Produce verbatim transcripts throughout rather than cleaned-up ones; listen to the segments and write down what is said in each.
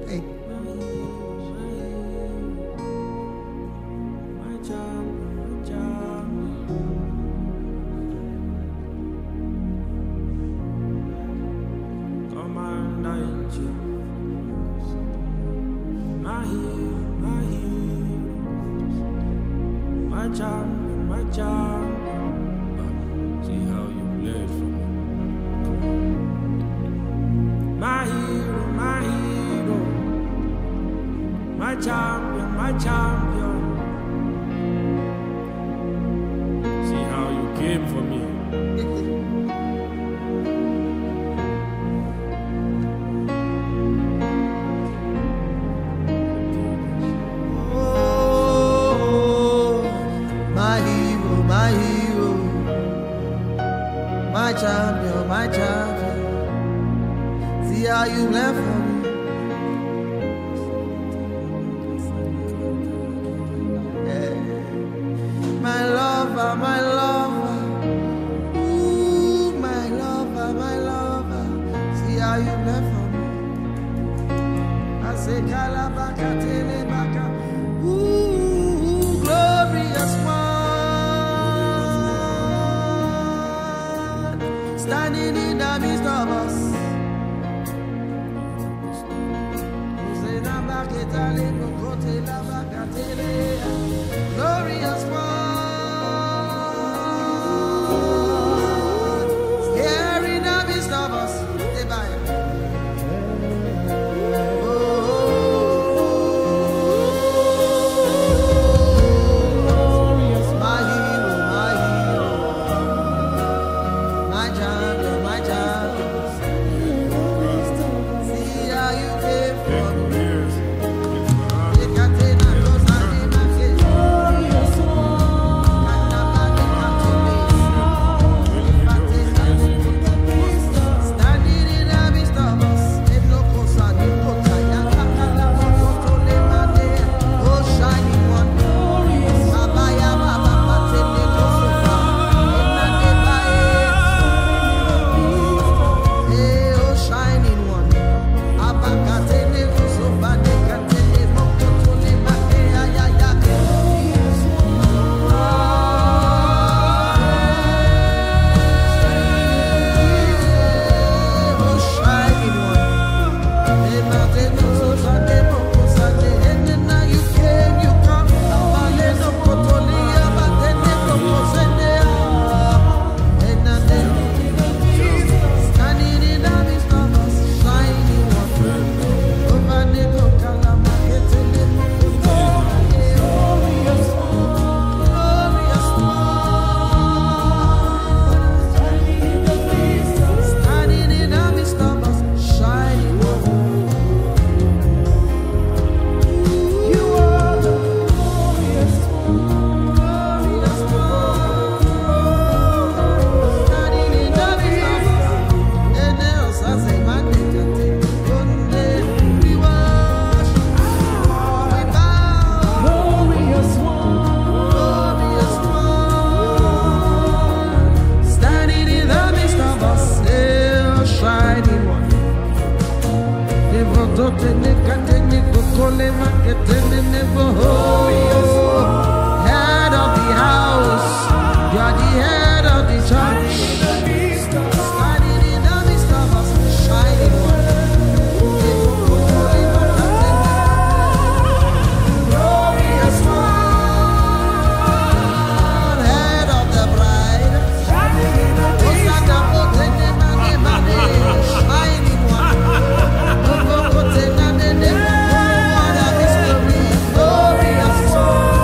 Hey. My hero, my hero, my champion, my champion. See how you played for me. My hero, my hero, my champion, my champion. See how you came for me. My champion, my champion. See how you left for me. Yeah. My lover, my lover. Ooh, my lover, my lover. See how you left for me. I say, Kalabaka, Telebaka. Ooh, glorious one. Standing in the midst of us. Glorious one. Here in the midst of us. Head of the house, you are the head of the church. Standing in the midst of us, shining one. Glorious one, head of the bride. Shining one. Glorious one.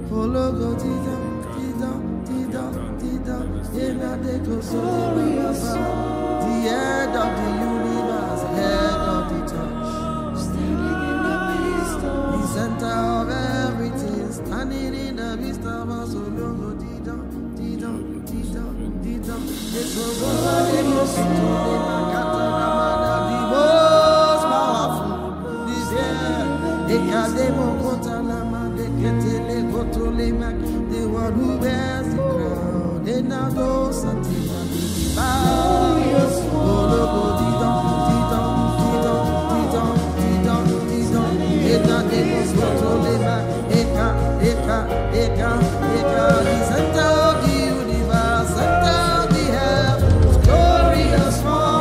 Ologo tita, tita, tita, tita, ena de glorious. The head of the universe, head of the church, standing in the midst of the center of everything, standing in the midst of us. Ologo tita, tita, tita, tita. It's a God in your soul, in my katanamana, the most powerful. This year, Ekademo Kotalama, the Ketele Kotolema, the one who bears the crown, the Nado Satina, the glorious. Ologo tita, tita, tita, tita, tita, tita. Ekademo Kotolema, Eka, Eka, Eka, Eka, the center of the universe, center of the heavens, glorious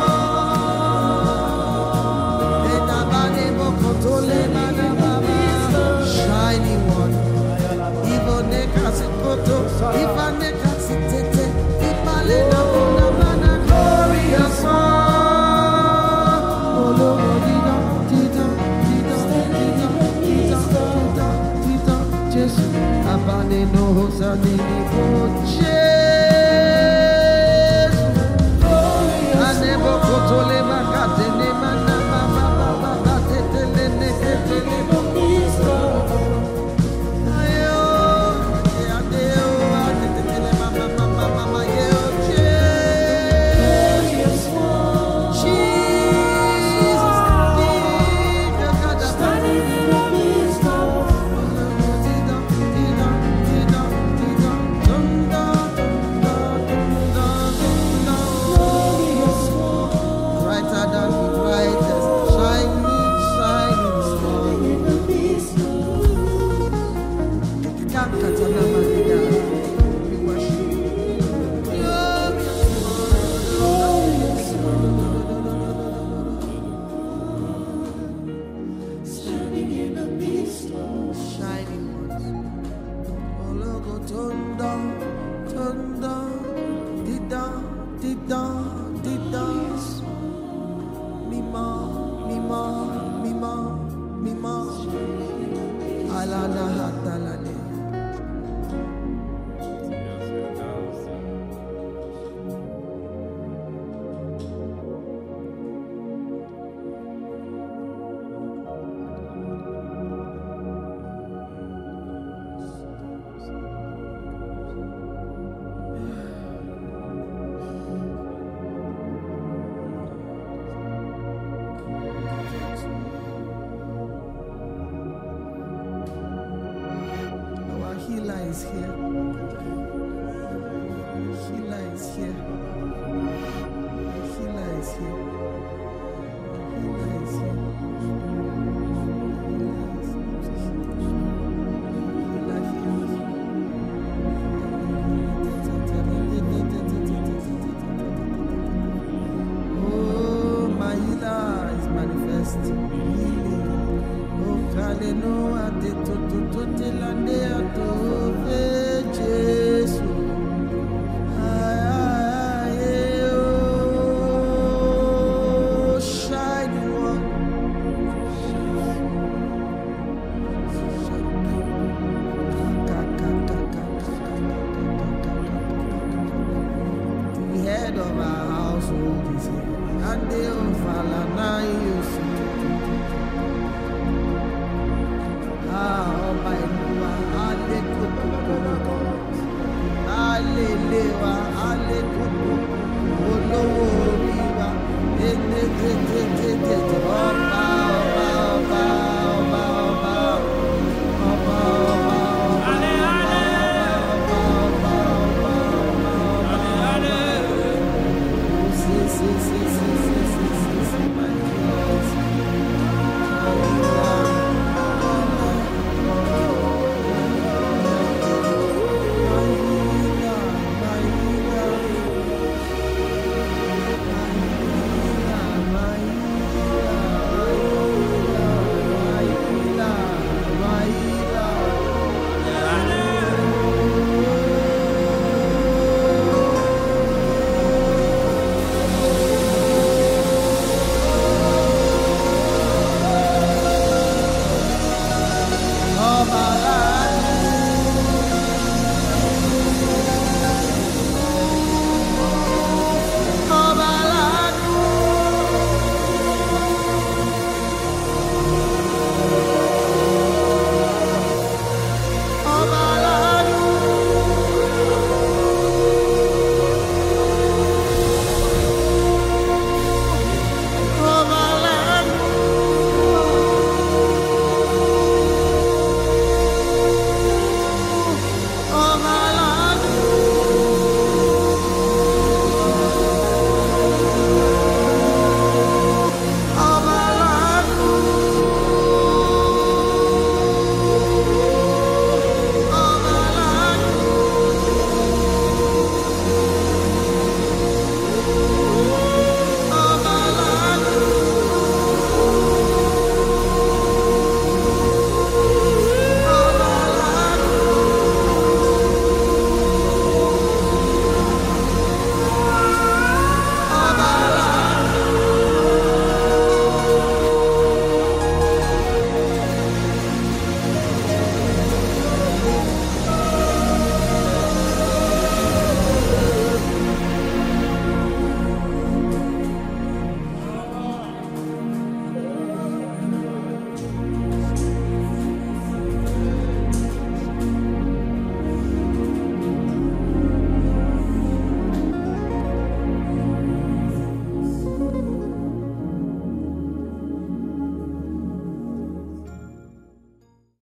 one. Ekademo Kotolema, shining one. Even Nekasikoto, even Nekasitete, Ipalena Bonamana, glorious one. Ologo tita, tita, tita, tita, tita, tita, tita, Jesu, Abane no Hosanini for Jesu. Anebo Kotole Makate, Nemana, Mama, Mama, Tetele, Neketele, is here. Healer is here. Healer is here. Healer is here. Oh, my healer is manifesting. Oh, Kalenoa de Tototelande to Jesus. Of our household is here, and they all fall